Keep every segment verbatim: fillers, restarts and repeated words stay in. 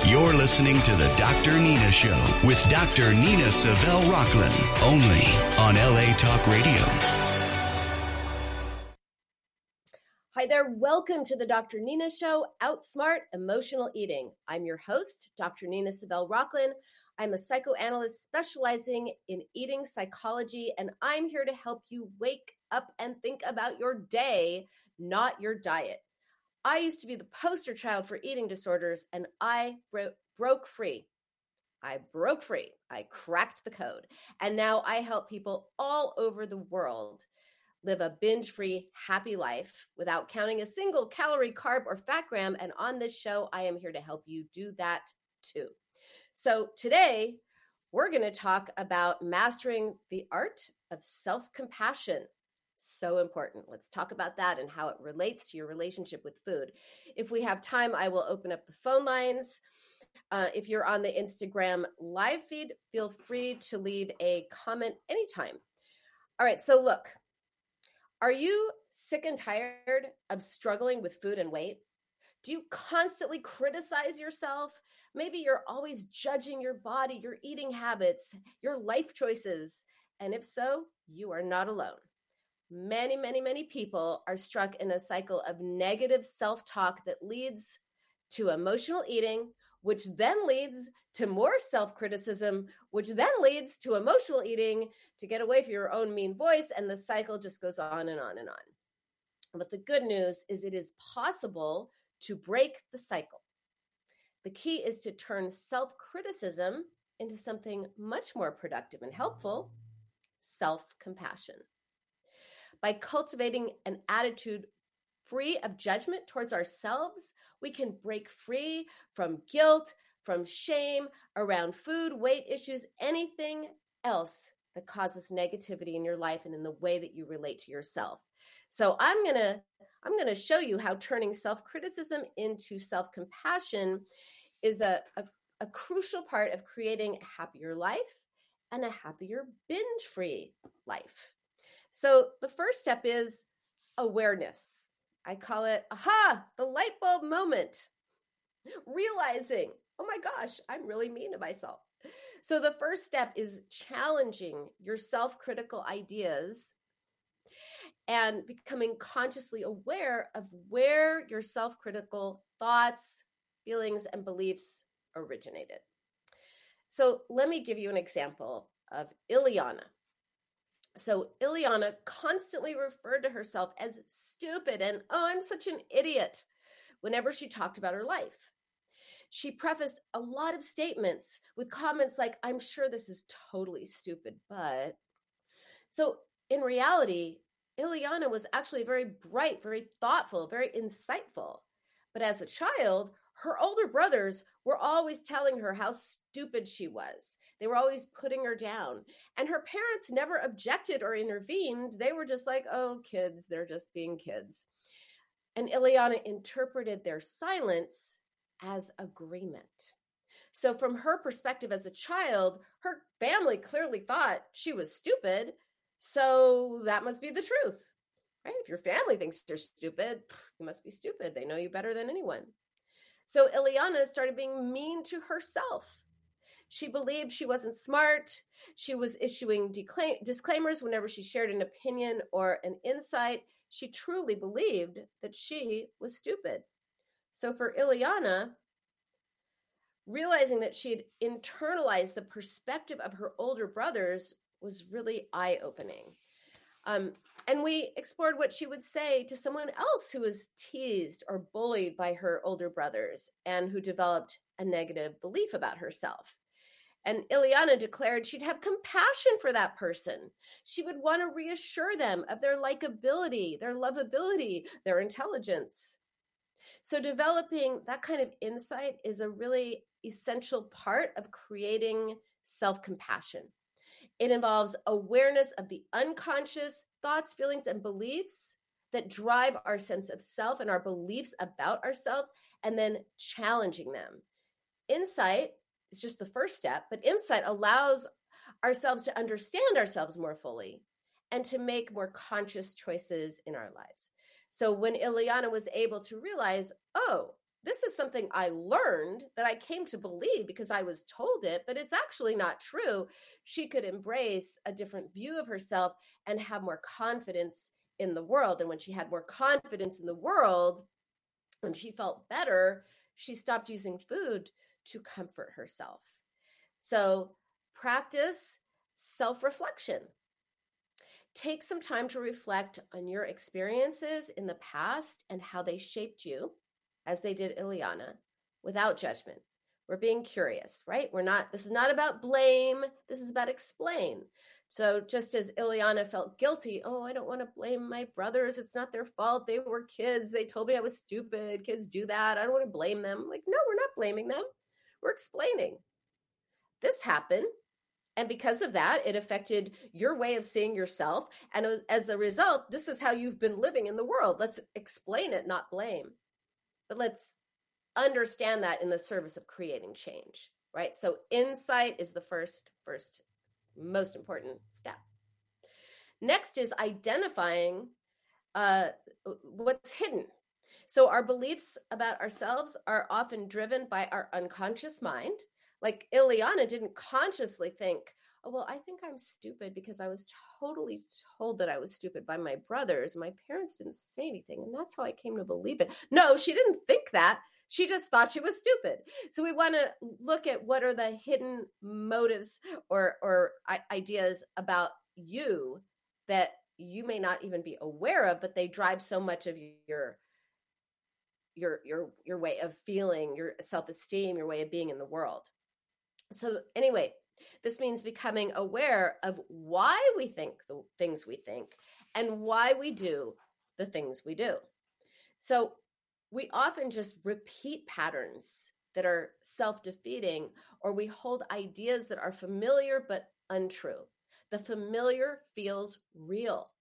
You're listening to the Doctor Nina Show with Doctor Nina Savelle Rocklin, only on L A Talk Radio. Hi there. Welcome to the Doctor Nina Show, Outsmart Emotional Eating. I'm your host, Doctor Nina Savelle Rocklin. I'm a psychoanalyst specializing in eating psychology, and I'm here to help you wake up and think about your day, not your diet. I used to be the poster child for eating disorders, and I bro- broke free. I broke free. I cracked the code. And now I help people all over the world live a binge-free, happy life without counting a single calorie, carb, or fat gram. And on this show, I am here to help you do that too. So today, we're going to talk about mastering the art of self-compassion. So important. Let's talk about that and how it relates to your relationship with food. If we have time, I will open up the phone lines. Uh, if you're on the Instagram live feed, feel free to leave a comment anytime. All right, so look. Are you sick and tired of struggling with food and weight? Do you constantly criticize yourself? Maybe you're always judging your body, your eating habits, your life choices. And if so, you are not alone. Many, many, many people are stuck in a cycle of negative self-talk that leads to emotional eating, which then leads to more self-criticism, which then leads to emotional eating to get away from your own mean voice, and the cycle just goes on and on and on. But the good news is it is possible to break the cycle. The key is to turn self-criticism into something much more productive and helpful, self-compassion. By cultivating an attitude free of judgment towards ourselves, we can break free from guilt, from shame around food, weight issues, anything else that causes negativity in your life and in the way that you relate to yourself. So I'm going to I'm going to show you how turning self-criticism into self-compassion is a, a, a crucial part of creating a happier life and a happier binge-free life. So the first step is awareness. I call it, aha, the light bulb moment. Realizing, oh my gosh, I'm really mean to myself. So the first step is challenging your self-critical ideas and becoming consciously aware of where your self-critical thoughts, feelings, and beliefs originated. So let me give you an example of Ileana. So Ileana constantly referred to herself as stupid and, oh, I'm such an idiot, whenever she talked about her life. She prefaced a lot of statements with comments like, I'm sure this is totally stupid, but... So in reality, Ileana was actually very bright, very thoughtful, very insightful. But as a child, her older brothers were always telling her how stupid she was. They were always putting her down. And her parents never objected or intervened. They were just like, oh, kids, they're just being kids. And Ileana interpreted their silence as agreement. So from her perspective as a child, her family clearly thought she was stupid. So that must be the truth, right? If your family thinks you're stupid, you must be stupid. They know you better than anyone. So Ileana started being mean to herself. She believed she wasn't smart. She was issuing decla- disclaimers whenever she shared an opinion or an insight. She truly believed that she was stupid. So for Ileana, realizing that she had internalized the perspective of her older brothers was really eye-opening. Um, and we explored what she would say to someone else who was teased or bullied by her older brothers and who developed a negative belief about herself. And Ileana declared she'd have compassion for that person. She would want to reassure them of their likability, their lovability, their intelligence. So developing that kind of insight is a really essential part of creating self-compassion. It involves awareness of the unconscious thoughts, feelings, and beliefs that drive our sense of self and our beliefs about ourselves, and then challenging them. Insight is just the first step, but insight allows ourselves to understand ourselves more fully and to make more conscious choices in our lives. So when Ileana was able to realize, oh, this is something I learned that I came to believe because I was told it, but it's actually not true. She could embrace a different view of herself and have more confidence in the world. And when she had more confidence in the world, when she felt better, she stopped using food to comfort herself. So practice self-reflection. Take some time to reflect on your experiences in the past and how they shaped you, as they did Ileana, without judgment. We're being curious, right? We're not, this is not about blame. This is about explain. So just as Ileana felt guilty, oh, I don't want to blame my brothers. It's not their fault. They were kids. They told me I was stupid. Kids do that. I don't want to blame them. Like, no, we're not blaming them. We're explaining. This happened. And because of that, it affected your way of seeing yourself. And as a result, this is how you've been living in the world. Let's explain it, not blame. But let's understand that in the service of creating change, right? So insight is the first, first, most important step. Next is identifying uh, what's hidden. So our beliefs about ourselves are often driven by our unconscious mind. Like Ileana didn't consciously think, oh, well, I think I'm stupid because I was totally told that I was stupid by my brothers. My parents didn't say anything, and that's how I came to believe it. No, she didn't think that. She just thought she was stupid. So we want to look at what are the hidden motives or, or ideas about you that you may not even be aware of, but they drive so much of your your your your way of feeling, your self-esteem, your way of being in the world. So anyway, this means becoming aware of why we think the things we think and why we do the things we do. So we often just repeat patterns that are self-defeating, or we hold ideas that are familiar but untrue. The familiar feels real.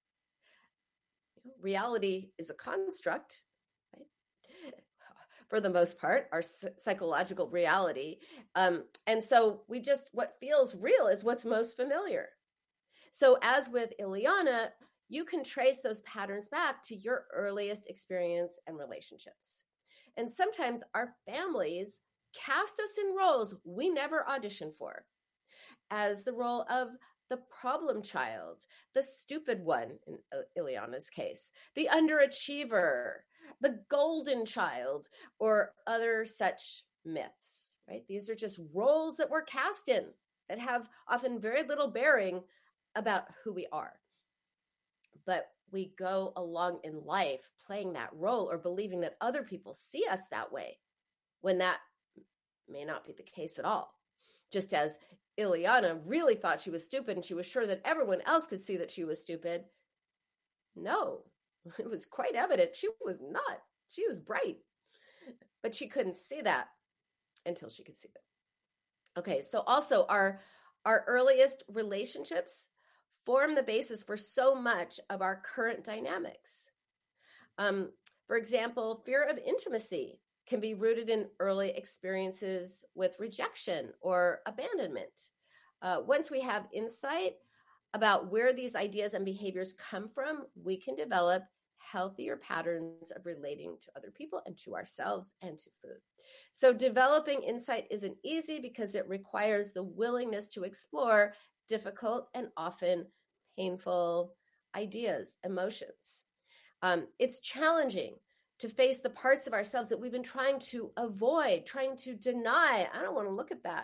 Reality is a construct, right? For the most part, our psychological reality. Um, and so we just, what feels real is what's most familiar. So as with Ileana, you can trace those patterns back to your earliest experience and relationships. And sometimes our families cast us in roles we never auditioned for, as the role of the problem child, the stupid one in Ileana's case, the underachiever, the golden child, or other such myths, right? These are just roles that we're cast in that have often very little bearing about who we are. But we go along in life playing that role or believing that other people see us that way, when that may not be the case at all. Just as Ileana really thought she was stupid and she was sure that everyone else could see that she was stupid. No, it was quite evident she was not. She was bright, but she couldn't see that until she could see it. Okay, so also our, our earliest relationships form the basis for so much of our current dynamics. Um, for example, fear of intimacy can be rooted in early experiences with rejection or abandonment. Uh, once we have insight about where these ideas and behaviors come from, we can develop healthier patterns of relating to other people and to ourselves and to food. So developing insight isn't easy because it requires the willingness to explore difficult and often painful ideas, emotions. Um, it's challenging to face the parts of ourselves that we've been trying to avoid, trying to deny. I don't want to look at that.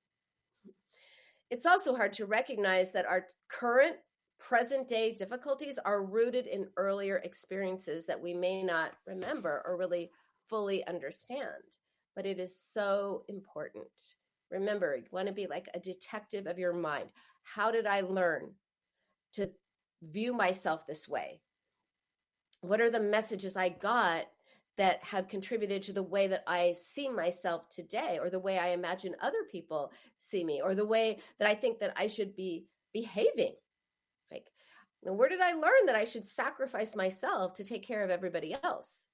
It's also hard to recognize that our current present day difficulties are rooted in earlier experiences that we may not remember or really fully understand. But it is so important. Remember, you want to be like a detective of your mind. How did I learn to view myself this way? What are the messages I got that have contributed to the way that I see myself today, or the way I imagine other people see me, or the way that I think that I should be behaving? Like, you know, where did I learn that I should sacrifice myself to take care of everybody else?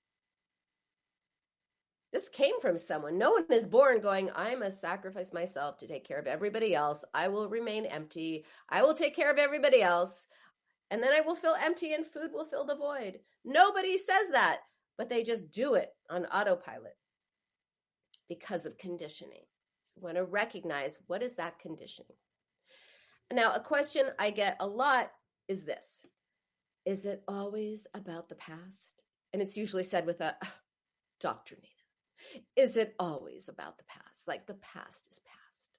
This came from someone. No one is born going, I must sacrifice myself to take care of everybody else. I will remain empty. I will take care of everybody else. And then I will feel empty and food will fill the void. Nobody says that. but they just do it on autopilot because of conditioning. So we want to recognize, what is that conditioning? Now, a question I get a lot is this: is it always about the past? And it's usually said with a, Doctor Nina, is it always about the past? Like the past is past.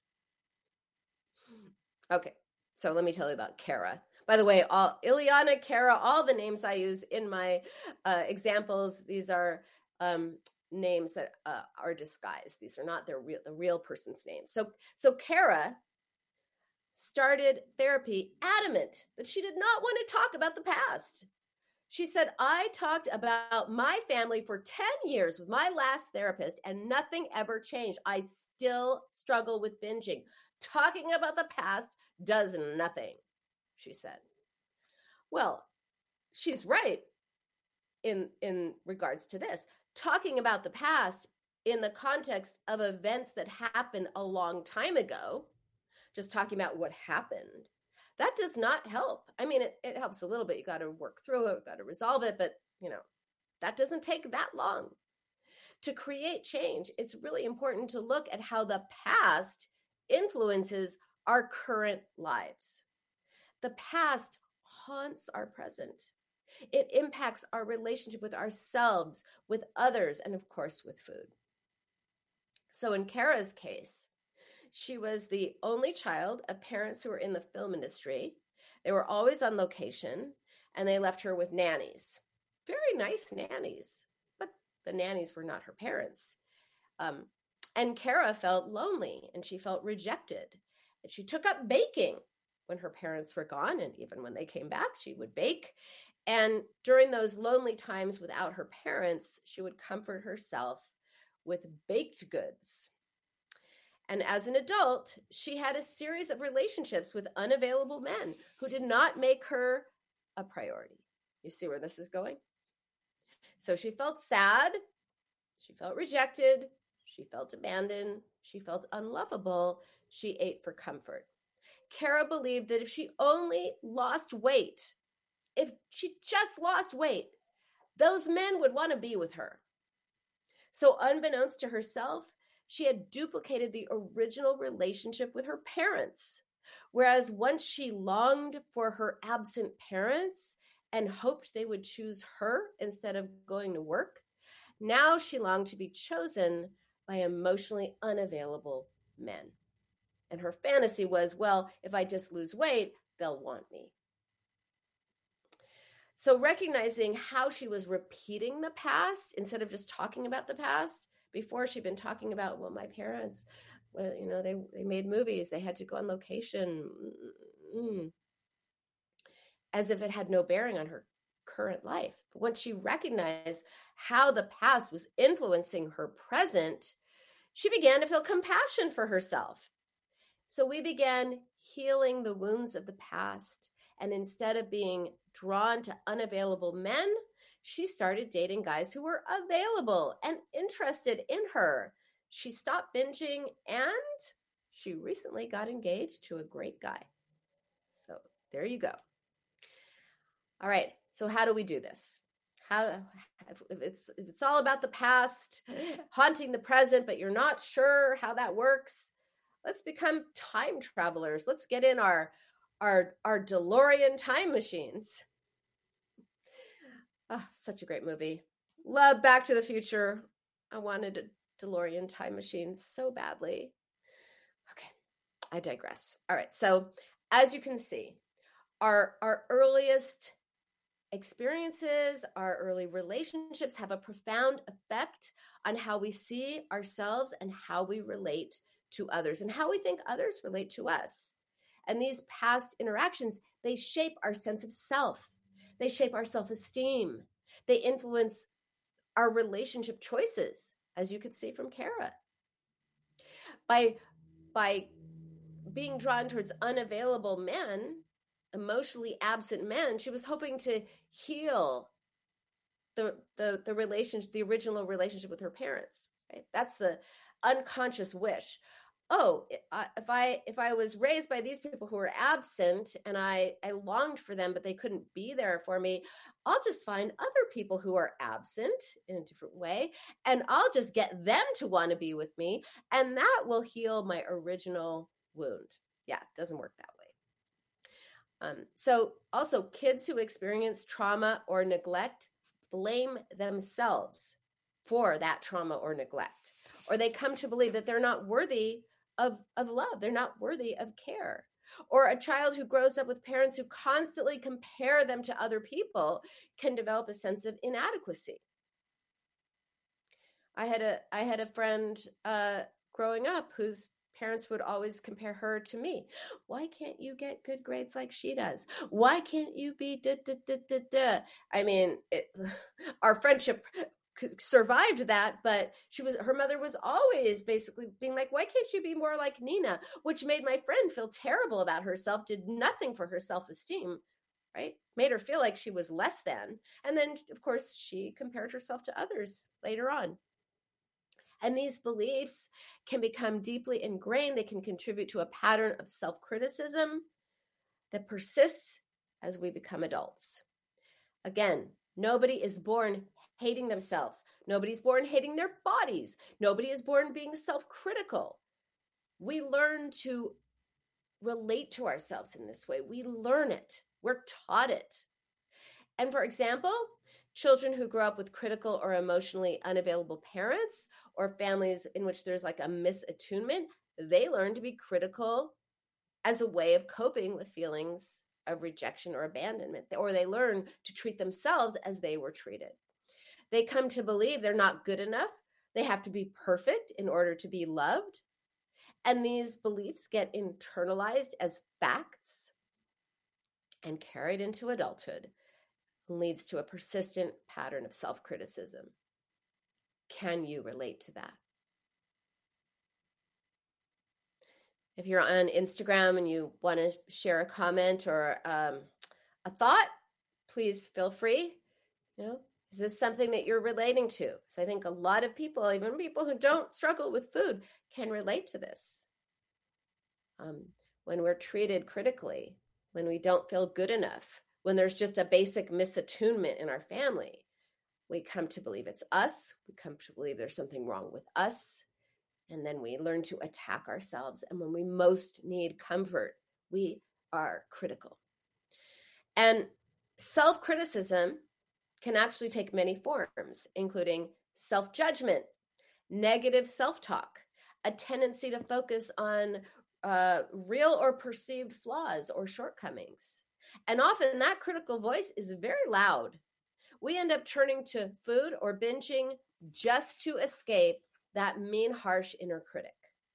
Okay, so let me tell you about Kara. By the way, all Ileana, Kara, all the names I use in my uh, examples, these are um, names that uh, are disguised. These are not their real, the real person's names. So, so Kara started therapy adamant that she did not want to talk about the past. She said, I talked about my family for ten years with my last therapist and nothing ever changed. I still struggle with binging. Talking about the past does nothing, she said. Well, she's right in, in regards to this. Talking about the past in the context of events that happened a long time ago, just talking about what happened, that does not help. I mean, it, it helps a little bit. You got to work through it, got to resolve it, but you know, that doesn't take that long. To create change, it's really important to look at how the past influences our current lives. The past haunts our present. It impacts our relationship with ourselves, with others, and of course, with food. So in Kara's case, she was the only child of parents who were in the film industry. They were always on location, and they left her with nannies. Very nice nannies, but the nannies were not her parents. Um, and Kara felt lonely, and she felt rejected. And she took up baking when her parents were gone, and even when they came back, she would bake. And during those lonely times without her parents, she would comfort herself with baked goods. And as an adult, she had a series of relationships with unavailable men who did not make her a priority. You see where this is going? So she felt sad, she felt rejected, she felt abandoned, she felt unlovable, she ate for comfort. Kara believed that if she only lost weight, if she just lost weight, those men would want to be with her. So unbeknownst to herself, she had duplicated the original relationship with her parents. Whereas once she longed for her absent parents and hoped they would choose her instead of going to work, now she longed to be chosen by emotionally unavailable men. And her fantasy was, well, if I just lose weight, they'll want me. So recognizing how she was repeating the past instead of just talking about the past, before she'd been talking about, well, my parents, well, you know, they, they made movies, they had to go on location, mm, as if it had no bearing on her current life. But once she recognized how the past was influencing her present, she began to feel compassion for herself. So we began healing the wounds of the past. And instead of being drawn to unavailable men, she started dating guys who were available and interested in her. She stopped binging, and she recently got engaged to a great guy. So there you go. All right. So how do we do this? How if it's if it's all about the past, haunting the present, but you're not sure how that works, let's become time travelers. Let's get in our our our DeLorean time machines. Oh, such a great movie. Love Back to the Future. I wanted a DeLorean time machine so badly. Okay, I digress. All right, so as you can see, our, our earliest experiences, our early relationships have a profound effect on how we see ourselves and how we relate to others and how we think others relate to us. And these past interactions, they shape our sense of self. They shape our self-esteem. They influence our relationship choices, as you could see from Kara. By, by being drawn towards unavailable men, emotionally absent men, she was hoping to heal the, the, the relationship, the original relationship with her parents. Right? That's the unconscious wish. oh, I- if I if I was raised by these people who were absent and I I longed for them, but they couldn't be there for me, I'll just find other people who are absent in a different way, and I'll just get them to want to be with me, and that will heal my original wound. Yeah, it doesn't work that way. Um, so also, kids who experience trauma or neglect blame themselves for that trauma or neglect, or they come to believe that they're not worthy of, of love. They're not worthy of care. Or a child who grows up with parents who constantly compare them to other people can develop a sense of inadequacy. I had a I had a friend uh, growing up whose parents would always compare her to me. Why can't you get good grades like she does? Why can't you be da da da da da? I mean, it, our friendship survived that, but she was her mother was always basically being like, why can't you be more like Nina? Which made my friend feel terrible about herself, did nothing for her self-esteem, right? Made her feel like she was less than. And then, of course, she compared herself to others later on. And these beliefs can become deeply ingrained. They can contribute to a pattern of self-criticism that persists as we become adults. Again, nobody is born hating themselves. Nobody's born hating their bodies. Nobody is born being self-critical. We learn to relate to ourselves in this way. We learn it. We're taught it. And for example, children who grow up with critical or emotionally unavailable parents or families in which there's like a misattunement, they learn to be critical as a way of coping with feelings of rejection or abandonment, or they learn to treat themselves as they were treated. They come to believe they're not good enough. They have to be perfect in order to be loved. And these beliefs get internalized as facts and carried into adulthood, leads to a persistent pattern of self-criticism. Can you relate to that? If you're on Instagram and you want to share a comment or um, a thought, please feel free. You know, is this something that you're relating to? So I think a lot of people, even people who don't struggle with food, can relate to this. Um, when we're treated critically, when we don't feel good enough, when there's just a basic misattunement in our family, we come to believe it's us. We come to believe there's something wrong with us. And then we learn to attack ourselves. And when we most need comfort, we are critical. And self-criticism can actually take many forms, including self-judgment, negative self-talk, a tendency to focus on uh, real or perceived flaws or shortcomings. And often that critical voice is very loud. We end up turning to food or binging just to escape that mean, harsh inner critic.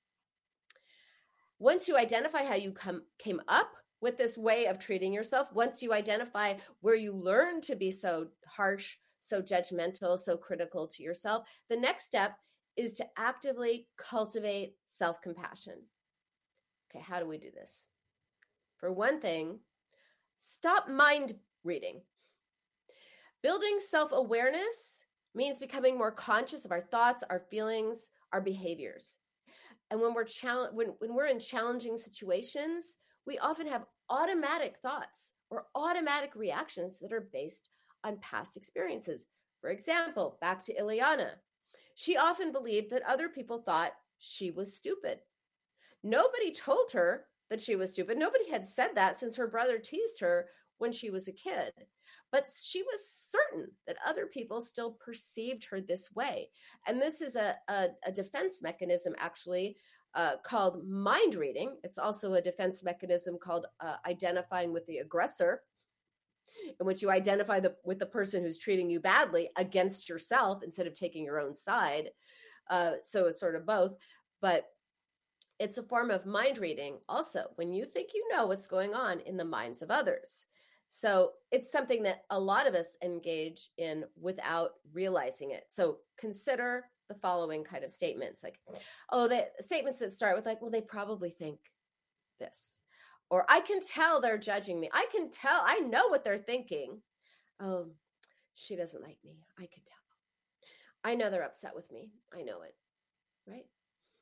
Once you identify how you come, came up with this way of treating yourself, once you identify where you learn to be so harsh, so judgmental, so critical to yourself, the next step is to actively cultivate self-compassion. Okay, how do we do this? For one thing, stop mind reading. Building self-awareness means becoming more conscious of our thoughts, our feelings, our behaviors. And when we're challenge when, when we're in challenging situations, we often have automatic thoughts or automatic reactions that are based on past experiences. For example, back to Ileana. She often believed that other people thought she was stupid. Nobody told her that she was stupid. Nobody had said that since her brother teased her when she was a kid. But she was certain that other people still perceived her this way. And this is a, a, a defense mechanism, actually, uh, called mind reading. It's also a defense mechanism called uh, identifying with the aggressor, in which you identify the, with the person who's treating you badly against yourself instead of taking your own side. Uh, so it's sort of both. But it's a form of mind reading also when you think you know what's going on in the minds of others. So it's something that a lot of us engage in without realizing it. So consider the following kind of statements, like, oh, the statements that start with like, well, they probably think this, or I can tell they're judging me. I can tell, I know what they're thinking. Oh, she doesn't like me. I can tell. I know they're upset with me. I know it, right?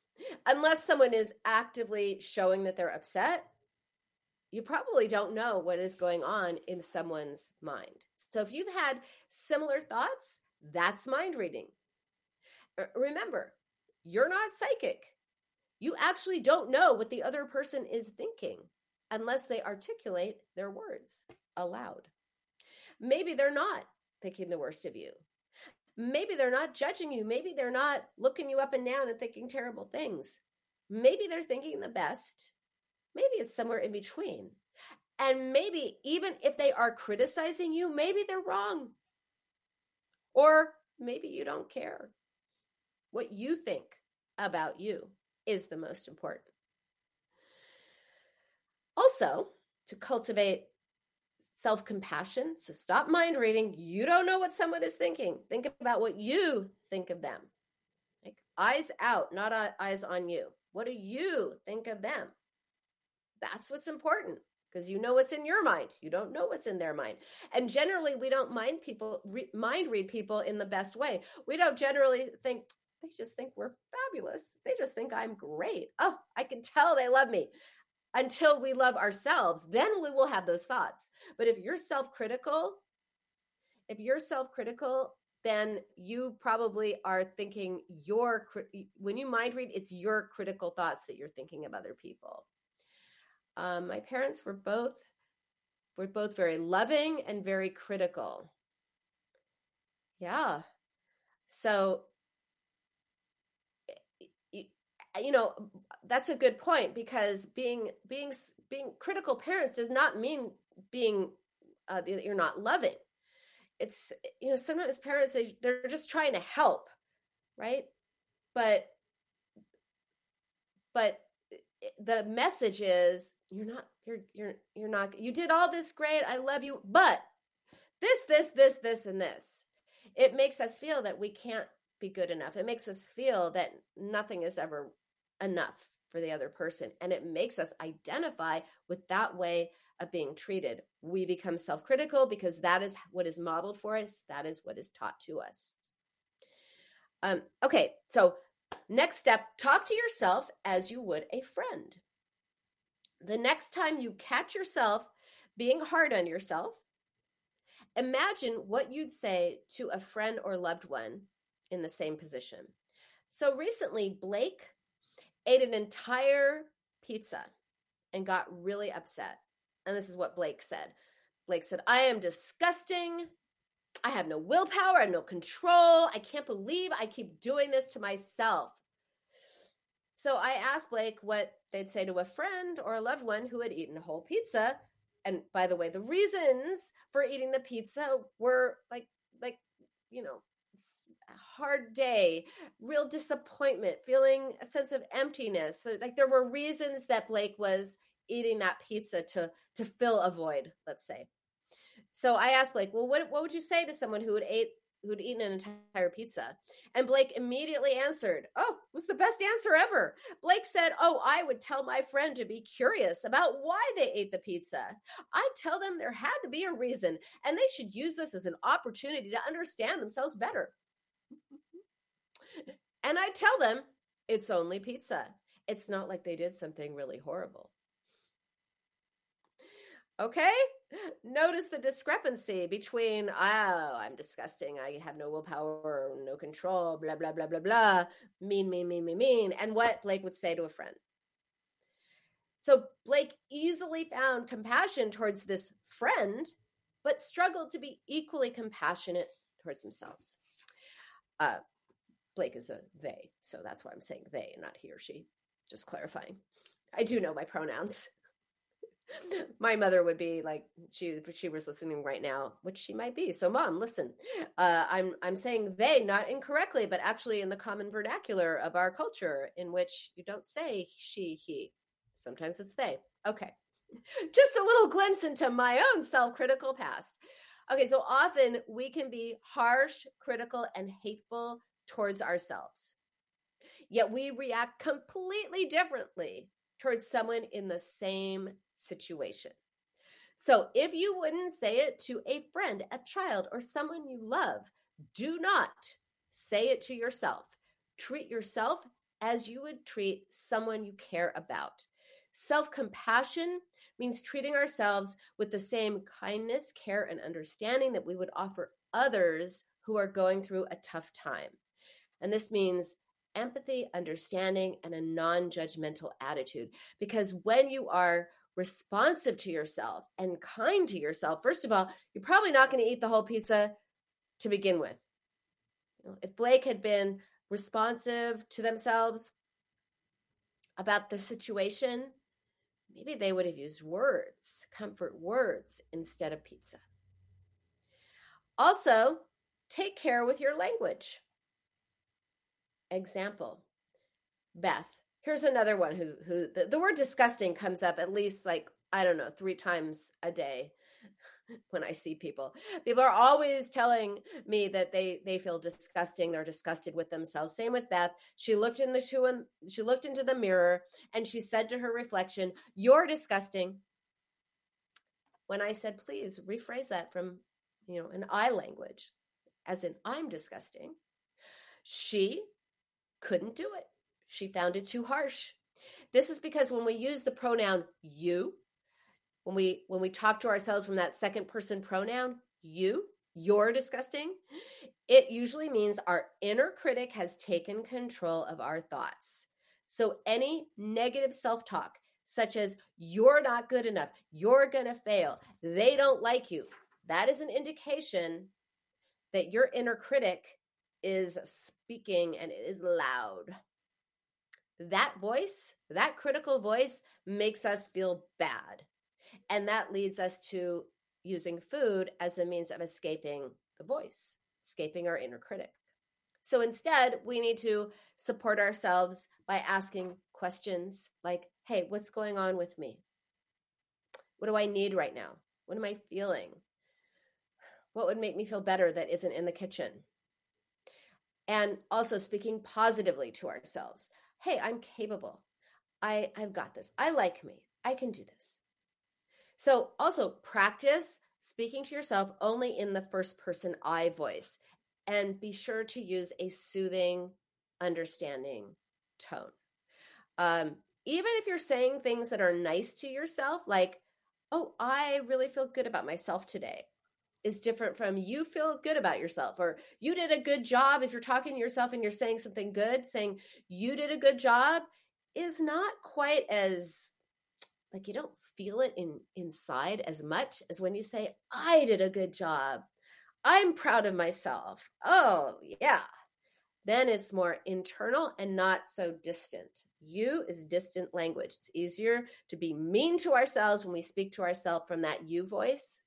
unless someone is actively showing that they're upset, you probably don't know what is going on in someone's mind. So if you've had similar thoughts, that's mind reading. Remember, you're not psychic. You actually don't know what the other person is thinking unless they articulate their words aloud. Maybe they're not thinking the worst of you. Maybe they're not judging you. Maybe they're not looking you up and down and thinking terrible things. Maybe they're thinking the best. Maybe it's somewhere in between. And maybe even if they are criticizing you, maybe they're wrong. Or maybe you don't care. What you think about you is the most important. Also, to cultivate self-compassion, so stop mind reading. You don't know what someone is thinking. Think about what you think of them. Like eyes out, not eyes on you. What do you think of them? That's what's important, because you know what's in your mind. You don't know what's in their mind. And generally, we don't mind people, re- mind read people in the best way. We don't generally think, they just think we're fabulous. They just think I'm great. Oh, I can tell they love me. Until we love ourselves, then we will have those thoughts. But if you're self-critical, if you're self-critical, then you probably are thinking your, when you mind read, it's your critical thoughts that you're thinking of other people. Um, my parents were both, were both very loving and very critical. Yeah. So, you know, that's a good point, because being being being critical parents does not mean being uh, you're not loving. It's, you know, sometimes parents, they they're just trying to help, right? But but the message is, you're not you're you're you're not you did all this great, I love you, but this this this this and this. It makes us feel that we can't be good enough. It makes us feel that nothing is ever enough for the other person. And it makes us identify with that way of being treated. We become self-critical because that is what is modeled for us. That is what is taught to us. Um, okay, so next step, talk to yourself as you would a friend. The next time you catch yourself being hard on yourself, imagine what you'd say to a friend or loved one in the same position. So recently, Blake ate an entire pizza and got really upset. And this is what Blake said. Blake said, I am disgusting. I have no willpower. I have no control. I can't believe I keep doing this to myself. So I asked Blake what they'd say to a friend or a loved one who had eaten a whole pizza. And by the way, the reasons for eating the pizza were like, like, you know, a hard day, real disappointment, feeling a sense of emptiness. So, like, there were reasons that Blake was eating that pizza to, to fill a void, let's say. So I asked Blake, well, what, what would you say to someone who had ate, who'd eaten an entire pizza? And Blake immediately answered, oh, it was the best answer ever. Blake said, oh, I would tell my friend to be curious about why they ate the pizza. I'd tell them there had to be a reason, and they should use this as an opportunity to understand themselves better. And I tell them it's only pizza. It's not like they did something really horrible. Okay? Notice the discrepancy between, oh, I'm disgusting, I have no willpower, no control, blah, blah, blah, blah, blah, mean, mean, mean, mean, mean, and what Blake would say to a friend. So Blake easily found compassion towards this friend, but struggled to be equally compassionate towards themselves. Uh, Blake is a they, so that's why I'm saying they, not he or she. Just clarifying. I do know my pronouns. My mother would be like, she if she was listening right now, which she might be. So mom, listen, uh, I'm I'm saying they, not incorrectly, but actually in the common vernacular of our culture, in which you don't say she, he. Sometimes it's they. Okay. Just a little glimpse into my own self-critical past. Okay, so often we can be harsh, critical, and hateful towards ourselves. Yet we react completely differently towards someone in the same situation. So if you wouldn't say it to a friend, a child, or someone you love, do not say it to yourself. Treat yourself as you would treat someone you care about. Self-compassion means treating ourselves with the same kindness, care, and understanding that we would offer others who are going through a tough time. And this means empathy, understanding, and a non-judgmental attitude. Because when you are responsive to yourself and kind to yourself, first of all, you're probably not going to eat the whole pizza to begin with. You know, if Blake had been responsive to themselves about the situation, maybe they would have used words, comfort words, instead of pizza. Also, take care with your language. Example, Beth. Here's another one who, who the, the word disgusting comes up at least like, I don't know, three times a day when I see people. People are always telling me that they, they feel disgusting. They're disgusted with themselves. Same with Beth. She looked in the shoe, she looked into the mirror and she said to her reflection, "You're disgusting." When I said, please rephrase that from, you know, an I language, as in I'm disgusting, she couldn't do it. She found it too harsh. This is because when we use the pronoun you, when we when we talk to ourselves from that second person pronoun, you, you're disgusting, it usually means our inner critic has taken control of our thoughts. So any negative self-talk, such as you're not good enough, you're going to fail, they don't like you, that is an indication that your inner critic is speaking and it is loud. That voice, that critical voice makes us feel bad. And that leads us to using food as a means of escaping the voice, escaping our inner critic. So instead, we need to support ourselves by asking questions like, hey, what's going on with me? What do I need right now? What am I feeling? What would make me feel better that isn't in the kitchen? And also speaking positively to ourselves. Hey, I'm capable. I, I've got this. I like me. I can do this. So also practice speaking to yourself only in the first person I voice, and be sure to use a soothing, understanding tone. Um, even if you're saying things that are nice to yourself, like, oh, I really feel good about myself today, is different from you feel good about yourself, or you did a good job. If you're talking to yourself and you're saying something good, saying you did a good job is not quite as, like, you don't feel it in inside as much as when you say, I did a good job. I'm proud of myself. Oh, yeah. Then it's more internal and not so distant. You is distant language. It's easier to be mean to ourselves when we speak to ourselves from that you voice.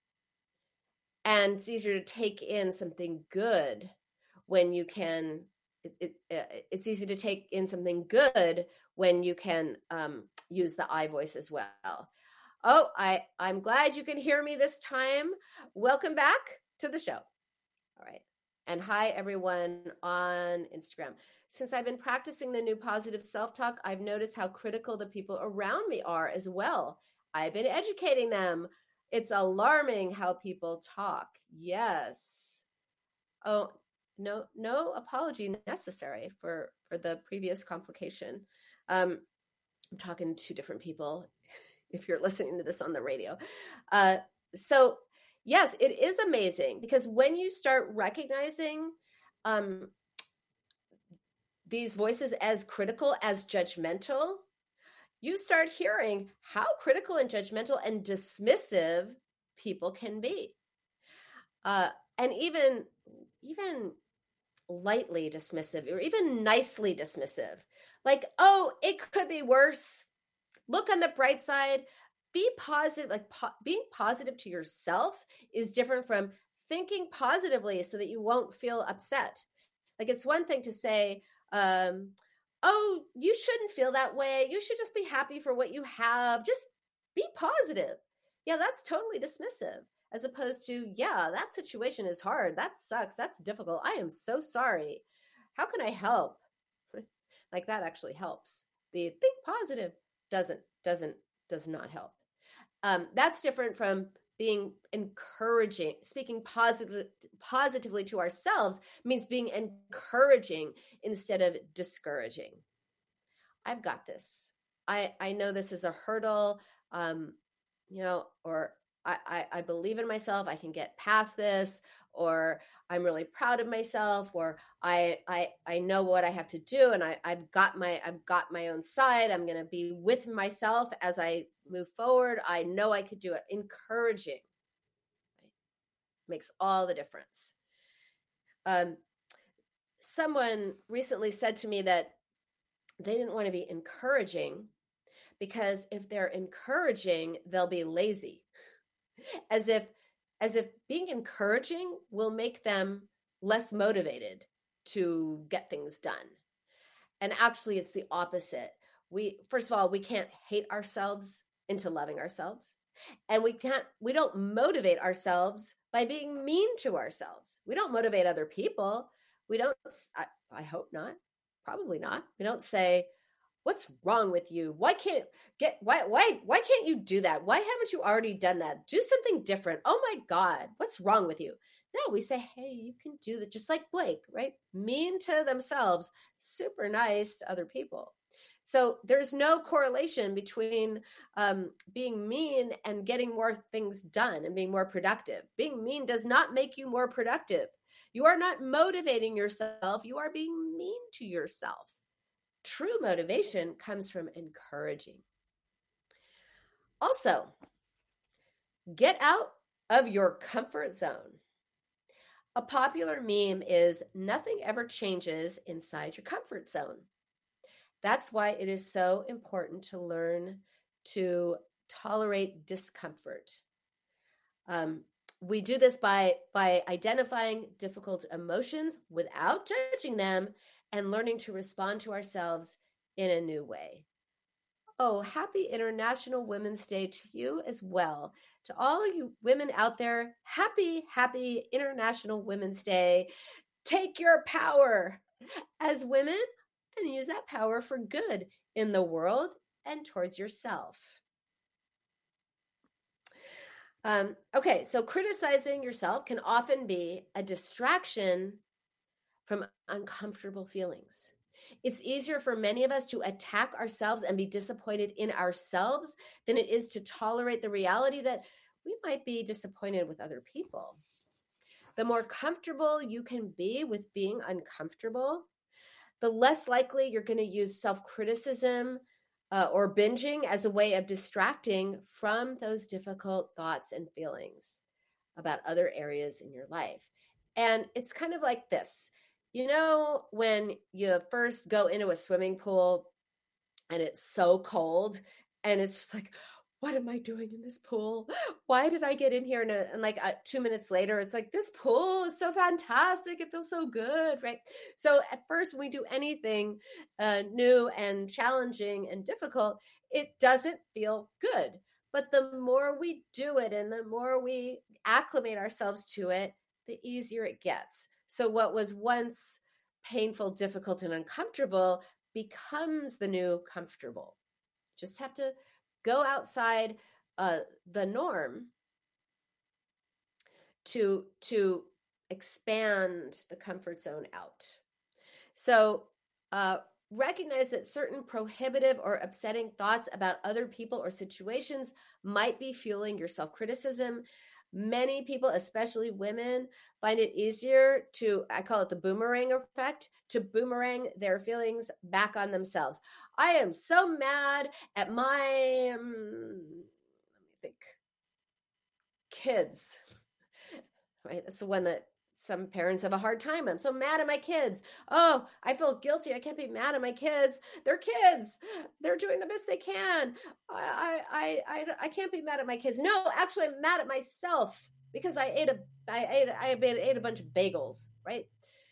And it's easier to take in something good when you can, it, it, it's easy to take in something good when you can um, use the I voice as well. Oh, I, I'm glad you can hear me this time. Welcome back to the show. All right. And hi, everyone on Instagram. Since I've been practicing the new positive self-talk, I've noticed how critical the people around me are as well. I've been educating them. It's alarming how people talk. Yes. Oh, no, no apology necessary for, for the previous complication. Um, I'm talking to two different people if you're listening to this on the radio. Uh, so yes, it is amazing because when you start recognizing um, these voices as critical, as judgmental, you start hearing how critical and judgmental and dismissive people can be. Uh, and even, even lightly dismissive or even nicely dismissive. Like, oh, it could be worse. Look on the bright side. Be positive. Like po- being positive to yourself is different from thinking positively so that you won't feel upset. Like it's one thing to say, um, oh, you shouldn't feel that way. You should just be happy for what you have. Just be positive. Yeah, that's totally dismissive. As opposed to, yeah, that situation is hard. That sucks. That's difficult. I am so sorry. How can I help? Like that actually helps. The think positive doesn't, doesn't, does not help. Um, that's different from being encouraging. Speaking positive, positively to ourselves means being encouraging instead of discouraging. I've got this. I, I know this is a hurdle, um, you know, or I, I, I believe in myself. I can get past this, or I'm really proud of myself, or I, I, I know what I have to do. And I, I've got my, I've got my own side. I'm going to be with myself as I move forward. I know I could do it. Encouraging, right? Makes all the difference. Um, someone recently said to me that they didn't want to be encouraging because if they're encouraging, they'll be lazy. As if, as if being encouraging will make them less motivated to get things done. And actually, it's the opposite. We, first of all, we can't hate ourselves into loving ourselves. And we can't, we don't motivate ourselves by being mean to ourselves. We don't motivate other people. We don't, I, I hope not, probably not. We don't say, what's wrong with you? Why can't get, why, why, why can't you do that? Why haven't you already done that? Do something different. Oh my God, what's wrong with you? No, we say, hey, you can do that. Just like Blake, right? Mean to themselves, super nice to other people. So there's no correlation between um, being mean and getting more things done and being more productive. Being mean does not make you more productive. You are not motivating yourself. You are being mean to yourself. True motivation comes from encouraging. Also, get out of your comfort zone. A popular meme is nothing ever changes inside your comfort zone. That's why it is so important to learn to tolerate discomfort. Um, we do this by, by identifying difficult emotions without judging them and learning to respond to ourselves in a new way. Oh, happy International Women's Day to you as well. To all you women out there, happy, happy International Women's Day. Take your power as women and use that power for good in the world and towards yourself. Um, okay, so criticizing yourself can often be a distraction from uncomfortable feelings. It's easier for many of us to attack ourselves and be disappointed in ourselves than it is to tolerate the reality that we might be disappointed with other people. The more comfortable you can be with being uncomfortable, the less likely you're going to use self-criticism uh, or binging as a way of distracting from those difficult thoughts and feelings about other areas in your life. And it's kind of like this. You know, when you first go into a swimming pool and it's so cold and it's just like, what am I doing in this pool? Why did I get in here? And, uh, and like uh, two minutes later, it's like, this pool is so fantastic. It feels so good, right? So at first, when we do anything uh, new and challenging and difficult, it doesn't feel good. But the more we do it and the more we acclimate ourselves to it, the easier it gets. So what was once painful, difficult, and uncomfortable becomes the new comfortable. Just have to go outside uh, the norm to, to expand the comfort zone out. So uh, recognize that certain prohibitive or upsetting thoughts about other people or situations might be fueling your self-criticism. Many people, especially women, find it easier to, I call it the boomerang effect, to boomerang their feelings back on themselves. I am so mad at my, um, let me think, kids, right? That's the one that some parents have a hard time. I'm so mad at my kids. Oh, I feel guilty. I can't be mad at my kids. They're kids. They're doing the best they can. I, I, I, I can't be mad at my kids. No, actually, I'm mad at myself because I ate a, I ate, I ate a bunch of bagels, right?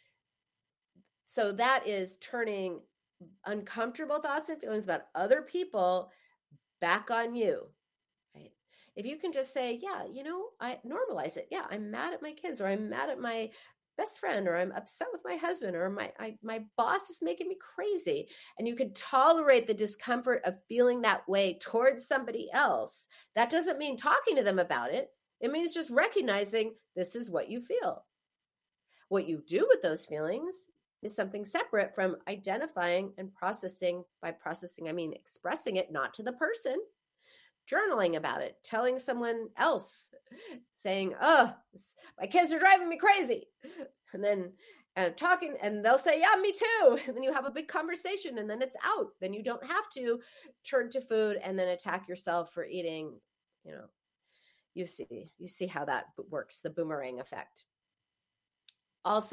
So that is turning uncomfortable thoughts and feelings about other people back on you. If you can just say, yeah, you know, I normalize it. Yeah, I'm mad at my kids, or I'm mad at my best friend, or I'm upset with my husband, or my I, my boss is making me crazy. And you can tolerate the discomfort of feeling that way towards somebody else. That doesn't mean talking to them about it. It means just recognizing this is what you feel. What you do with those feelings is something separate from identifying and processing. By processing, I mean expressing it, not to the person, journaling about it, telling someone else, saying, oh, my kids are driving me crazy. And then uh, talking, and they'll say, yeah, me too. And then you have a big conversation, and then it's out. Then you don't have to turn to food and then attack yourself for eating. You know, you see, you see how that works, the boomerang effect. Also,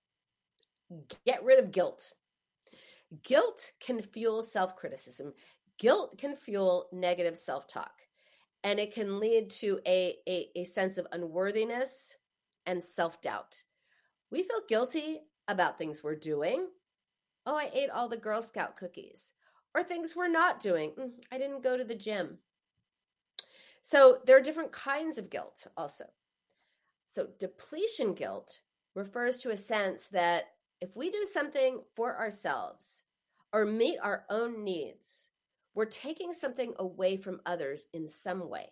get rid of guilt. Guilt can fuel self-criticism. Guilt can fuel negative self-talk, and it can lead to a, a, a sense of unworthiness and self-doubt. We feel guilty about things we're doing. Oh, I ate all the Girl Scout cookies. Or things we're not doing. Mm, I didn't go to the gym. So there are different kinds of guilt also. So depletion guilt refers to a sense that if we do something for ourselves or meet our own needs, we're taking something away from others in some way.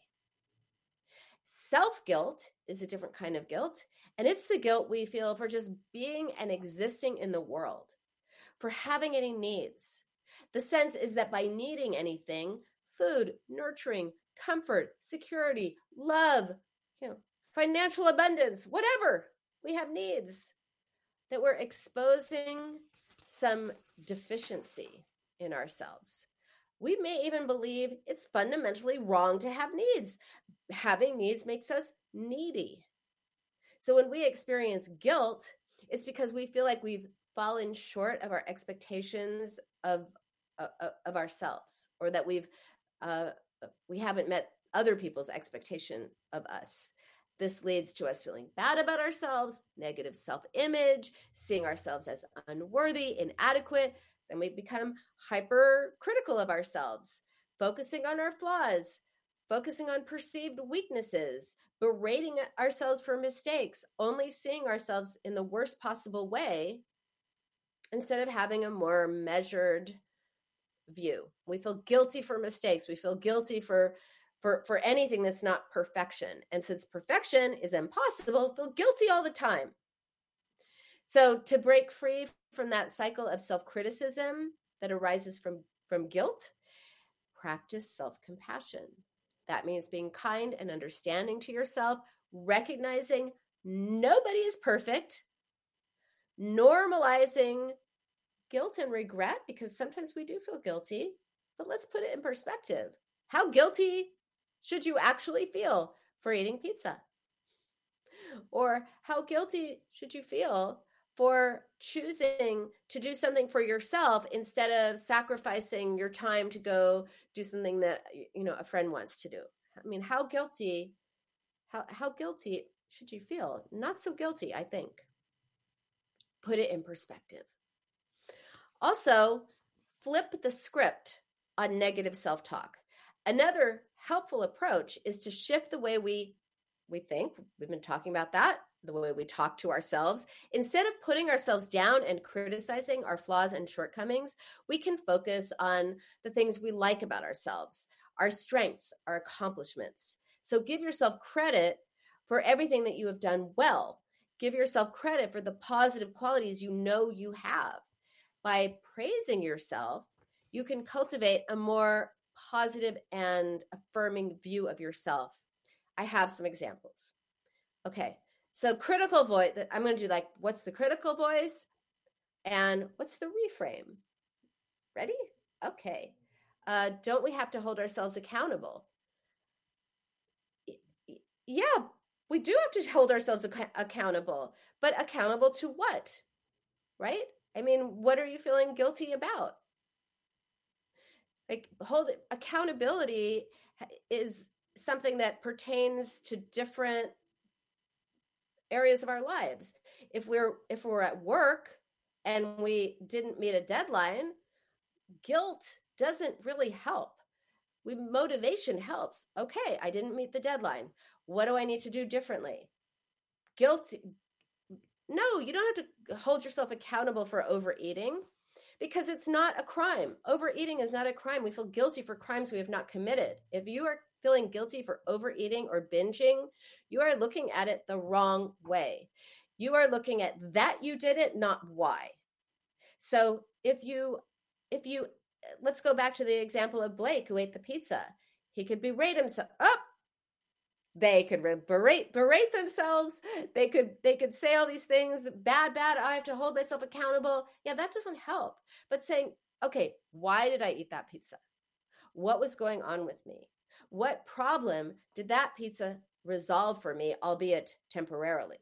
Self-guilt is a different kind of guilt, and it's the guilt we feel for just being and existing in the world, for having any needs. The sense is that by needing anything, food, nurturing, comfort, security, love, you know, financial abundance, whatever, we have needs, that we're exposing some deficiency in ourselves. We may even believe it's fundamentally wrong to have needs. Having needs makes us needy. So when we experience guilt, it's because we feel like we've fallen short of our expectations of, of, of ourselves, or that we've uh, we haven't met other people's expectation of us. This leads to us feeling bad about ourselves, negative self-image, seeing ourselves as unworthy, inadequate. Then we become hypercritical of ourselves, focusing on our flaws, focusing on perceived weaknesses, berating ourselves for mistakes, only seeing ourselves in the worst possible way instead of having a more measured view. We feel guilty for mistakes. We feel guilty for, for, for anything that's not perfection. And since perfection is impossible, we feel guilty all the time. So to break free from that cycle of self-criticism that arises from, from guilt, practice self-compassion. That means being kind and understanding to yourself, recognizing nobody is perfect, normalizing guilt and regret, because sometimes we do feel guilty, but let's put it in perspective. How guilty should you actually feel for eating pizza? Or how guilty should you feel for choosing to do something for yourself instead of sacrificing your time to go do something that, you know, a friend wants to do? I mean, how guilty, how, how guilty should you feel? Not so guilty, I think. Put it in perspective. Also, flip the script on negative self-talk. Another helpful approach is to shift the way we, we think. We've been talking about that. The way we talk to ourselves. Instead of putting ourselves down and criticizing our flaws and shortcomings, we can focus on the things we like about ourselves, our strengths, our accomplishments. So give yourself credit for everything that you have done well. Give yourself credit for the positive qualities you know you have. By praising yourself, you can cultivate a more positive and affirming view of yourself. I have some examples. Okay. So critical voice, I'm going to do like, what's the critical voice and what's the reframe? Ready? Okay. Uh, don't we have to hold ourselves accountable? Yeah, we do have to hold ourselves ac- accountable, but accountable to what? Right? I mean, what are you feeling guilty about? Like, hold accountability is something that pertains to different areas of our lives. If we're if we're at work and we didn't meet a deadline, guilt doesn't really help. We motivation helps. Okay, I didn't meet the deadline. What do I need to do differently? Guilt. No, you don't have to hold yourself accountable for overeating because it's not a crime. Overeating is not a crime. We feel guilty for crimes we have not committed. If you are feeling guilty for overeating or binging, you are looking at it the wrong way. You are looking at that you did it, not why. So if you, if you, let's go back to the example of Blake who ate the pizza. He could berate himself. Oh, they could berate berate themselves. They could they could say all these things. Bad, bad. I have to hold myself accountable. Yeah, that doesn't help. But saying, okay, why did I eat that pizza? What was going on with me? What problem did that pizza resolve for me, albeit temporarily?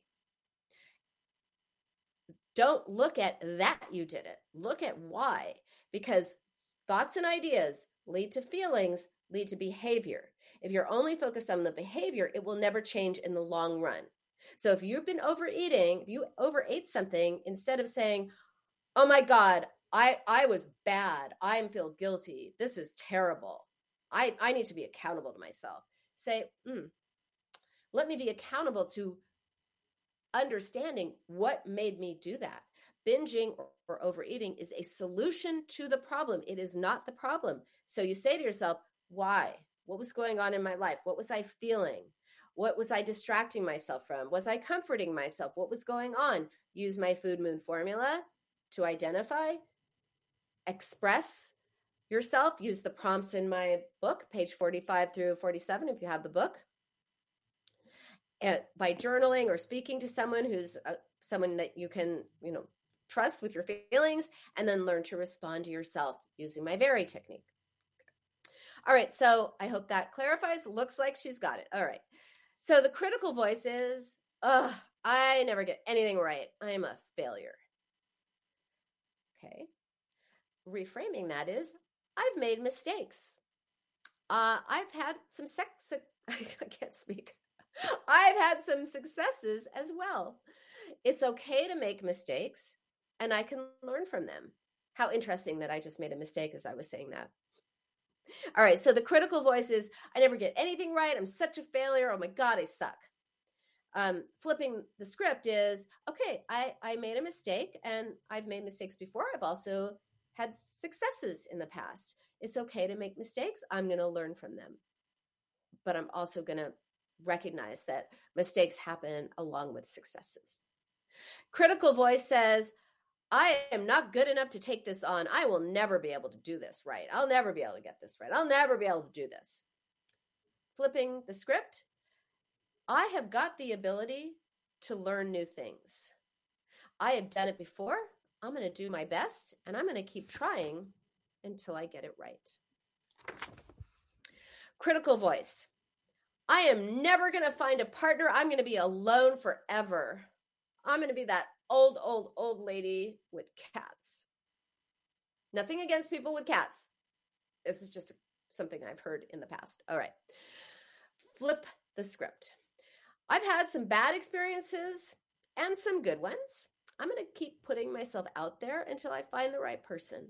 Don't look at that you did it. Look at why. Because thoughts and ideas lead to feelings, lead to behavior. If you're only focused on the behavior, it will never change in the long run. So if you've been overeating, if you overate something, instead of saying, oh my God, I, I was bad. I feel guilty. This is terrible. I, I need to be accountable to myself. Say, mm, let me be accountable to understanding what made me do that. Binging or, or overeating is a solution to the problem. It is not the problem. So you say to yourself, why? What was going on in my life? What was I feeling? What was I distracting myself from? Was I comforting myself? What was going on? Use my food moon formula to identify, express yourself. Use the prompts in my book, page forty-five through forty-seven, if you have the book. And by journaling or speaking to someone who's uh, someone that you can, you know, trust with your feelings, and then learn to respond to yourself using my Very technique. All right, so I hope that clarifies. Looks like she's got it. All right. So the critical voice is, ugh, I never get anything right. I'm a failure. Okay. Reframing that is, I've made mistakes. Uh, I've had some sex, I can't speak. I've had some successes as well. It's okay to make mistakes, and I can learn from them. How interesting that I just made a mistake as I was saying that. All right, so the critical voice is, I never get anything right. I'm such a failure. Oh my God, I suck. Um, flipping the script is, okay, I, I made a mistake, and I've made mistakes before. I've also had successes in the past. It's okay to make mistakes. I'm going to learn from them. But I'm also going to recognize that mistakes happen along with successes. Critical voice says, I am not good enough to take this on. I will never be able to do this right. I'll never be able to get this right. I'll never be able to do this. Flipping the script, I have got the ability to learn new things. I have done it before. I'm going to do my best, and I'm going to keep trying until I get it right. Critical voice, I am never going to find a partner. I'm going to be alone forever. I'm going to be that old, old, old lady with cats. Nothing against people with cats. This is just something I've heard in the past. All right. Flip the script. I've had some bad experiences and some good ones. I'm going to keep putting myself out there until I find the right person.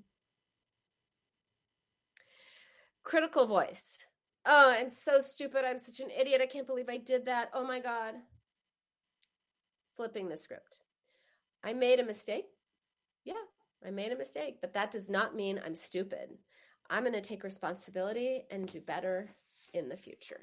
Critical voice. Oh, I'm so stupid. I'm such an idiot. I can't believe I did that. Oh my God. Flipping the script. I made a mistake. Yeah, I made a mistake, but that does not mean I'm stupid. I'm going to take responsibility and do better in the future.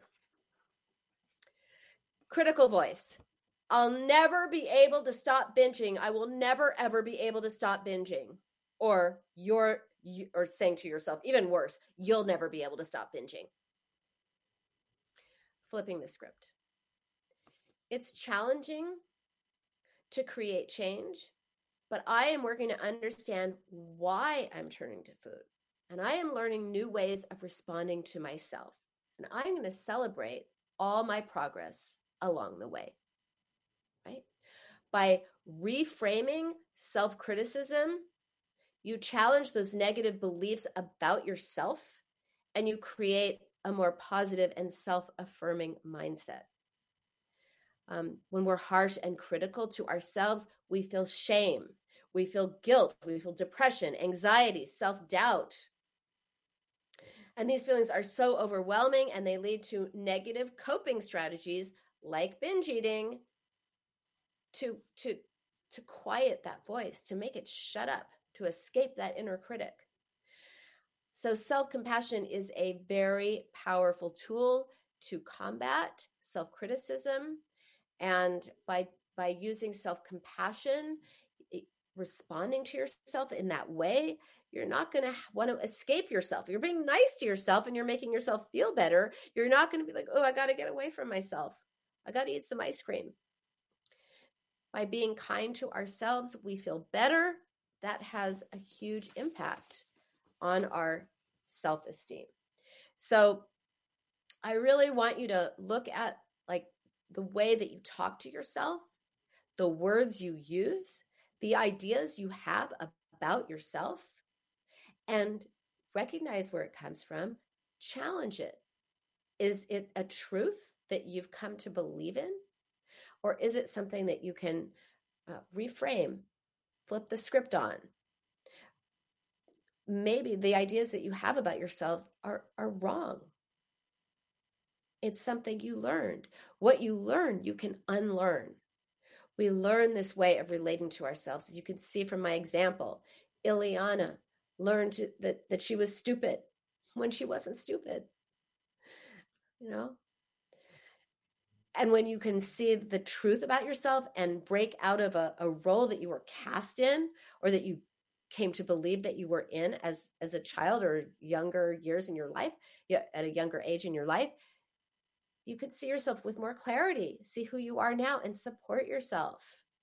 Critical voice. I'll never be able to stop binging. I will never, ever be able to stop binging. Or you're, you, or saying to yourself, even worse, you'll never be able to stop binging. Flipping the script. It's challenging to create change, but I am working to understand why I'm turning to food. And I am learning new ways of responding to myself. And I'm going to celebrate all my progress along the way, right? By reframing self-criticism, you challenge those negative beliefs about yourself, and you create a more positive and self-affirming mindset. Um, when we're harsh and critical to ourselves, we feel shame, we feel guilt, we feel depression, anxiety, self-doubt. And these feelings are so overwhelming, and they lead to negative coping strategies like binge eating to, to, to quiet that voice, to make it shut up, to escape that inner critic. So self-compassion is a very powerful tool to combat self-criticism. And by, by using self-compassion, responding to yourself in that way, you're not going to want to escape yourself. You're being nice to yourself and you're making yourself feel better. You're not going to be like, oh, I got to get away from myself. I got to eat some ice cream. By being kind to ourselves, we feel better. That has a huge impact on our self-esteem. So I really want you to look at like the way that you talk to yourself, the words you use, the ideas you have about yourself, and recognize where it comes from, challenge it. Is it a truth that you've come to believe in? Or is it something that you can uh, reframe, flip the script on? Maybe the ideas that you have about yourselves are, are wrong. It's something you learned. What you learned, you can unlearn. We learn this way of relating to ourselves. As you can see from my example, Ileana learned to, that, that she was stupid when she wasn't stupid. You know? And when you can see the truth about yourself and break out of a, a role that you were cast in, or that you came to believe that you were in as, as a child or younger years in your life, yeah, at a younger age in your life, you could see yourself with more clarity, see who you are now, and support yourself.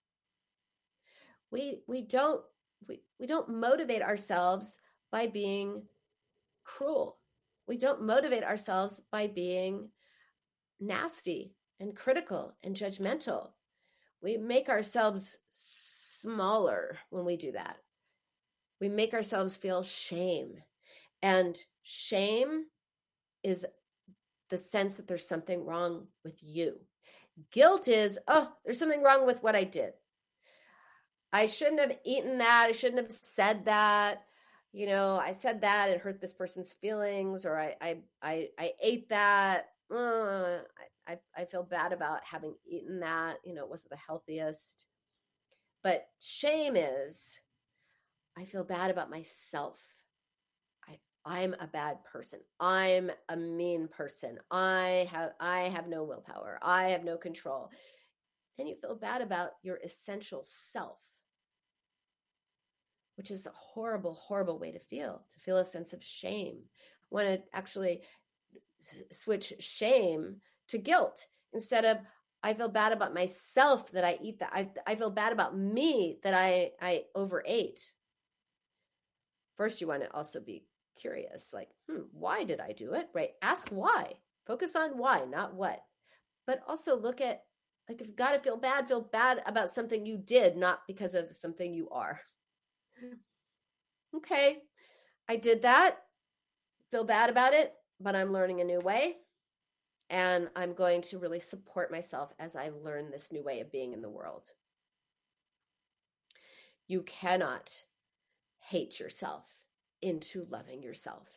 We we don't we, we don't motivate ourselves by being cruel. We don't motivate ourselves by being nasty and critical and judgmental. We make ourselves smaller when we do that. We make ourselves feel shame. And shame is the sense that there's something wrong with you. Guilt is, oh, there's something wrong with what I did. I shouldn't have eaten that. I shouldn't have said that. You know, I said that, it hurt this person's feelings, or I I I, I ate that. Uh, I, I feel bad about having eaten that. You know, it wasn't the healthiest. But shame is, I feel bad about myself. I, I'm a bad person. I'm a mean person. I have I have no willpower. I have no control. And you feel bad about your essential self, which is a horrible, horrible way to feel, to feel a sense of shame. I want to actually s- switch shame to guilt. Instead of, I feel bad about myself that I eat that. I, I feel bad about me that I, I overate. First, you want to also be curious, like, hmm, why did I do it, right? Ask why. Focus on why, not what. But also look at, like, if you've got to feel bad, feel bad about something you did, not because of something you are. Okay, I did that. Feel bad about it, but I'm learning a new way. And I'm going to really support myself as I learn this new way of being in the world. You cannot hate yourself into loving yourself.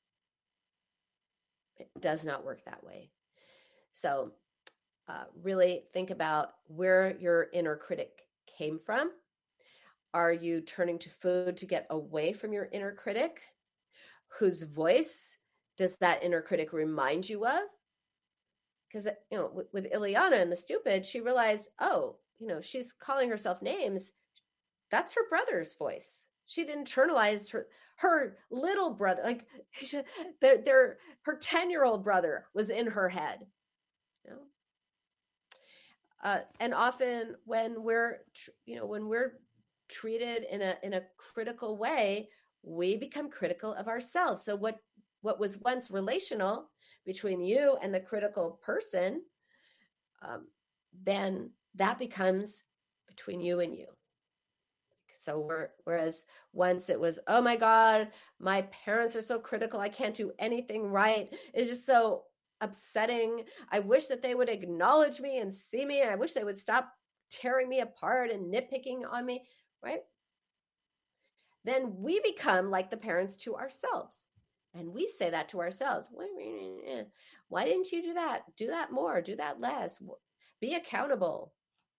It does not work that way. So uh, really think about where your inner critic came from. Are you turning to food to get away from your inner critic? Whose voice does that inner critic remind you of? Because, you know, with, with Ileana and the stupid, she realized, oh, you know, she's calling herself names. That's her brother's voice. She'd internalized her, her little brother, like their, their, her ten-year-old brother was in her head. You know? Uh, and often when we're, you know, when we're treated in a in a critical way, we become critical of ourselves. So what what was once relational between you and the critical person, um, then that becomes between you and you. So we're, whereas once it was, oh my God, my parents are so critical, I can't do anything right. It's just so upsetting. I wish that they would acknowledge me and see me. And I wish they would stop tearing me apart and nitpicking on me, right? Then we become like the parents to ourselves. And we say that to ourselves. Why didn't you do that? Do that more. Do that less. Be accountable.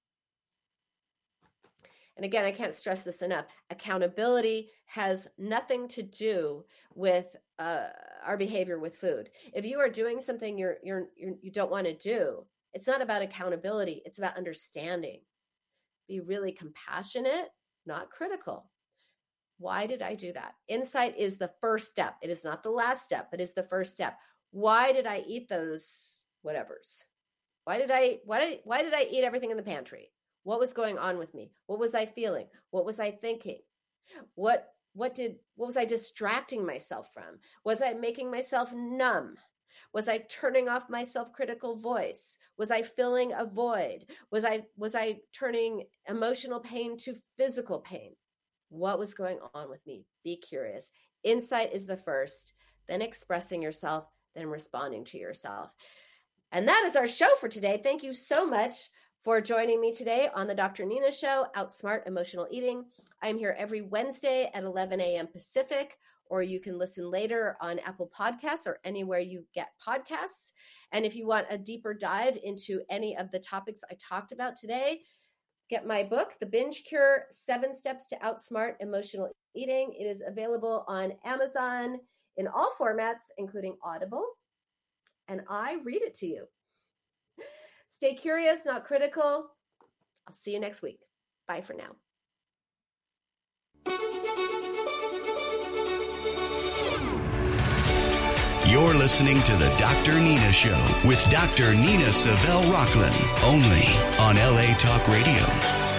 And again, I can't stress this enough. Accountability has nothing to do with uh, our behavior with food. If you are doing something you're, you're, you're, you don't want to do, it's not about accountability. It's about understanding. Be really compassionate not critical. Why did I do that? Insight is the first step. It is not the last step, but it's the first step. Why did I eat those whatevers? Why did I, why did, why did I eat everything in the pantry? What was going on with me? What was I feeling? What was I thinking? What, what did, what was I distracting myself from? Was I making myself numb? Was I turning off my self-critical voice? Was I filling a void? Was I, was I turning emotional pain to physical pain? What was going on with me? Be curious. Insight is the first, then expressing yourself, then responding to yourself. And that is our show for today. Thank you so much for joining me today on the Doctor Nina Show, Outsmart Emotional Eating. I'm here every Wednesday at eleven a.m. Pacific, or you can listen later on Apple Podcasts or anywhere you get podcasts. And if you want a deeper dive into any of the topics I talked about today, get my book, The Binge Cure, Seven Steps to Outsmart Emotional Eating. It is available on Amazon in all formats, including Audible, and I read it to you. Stay curious, not critical. I'll see you next week. Bye for now. You're listening to the Doctor Nina Show with Doctor Nina Savelle Rocklin, only on L A Talk Radio.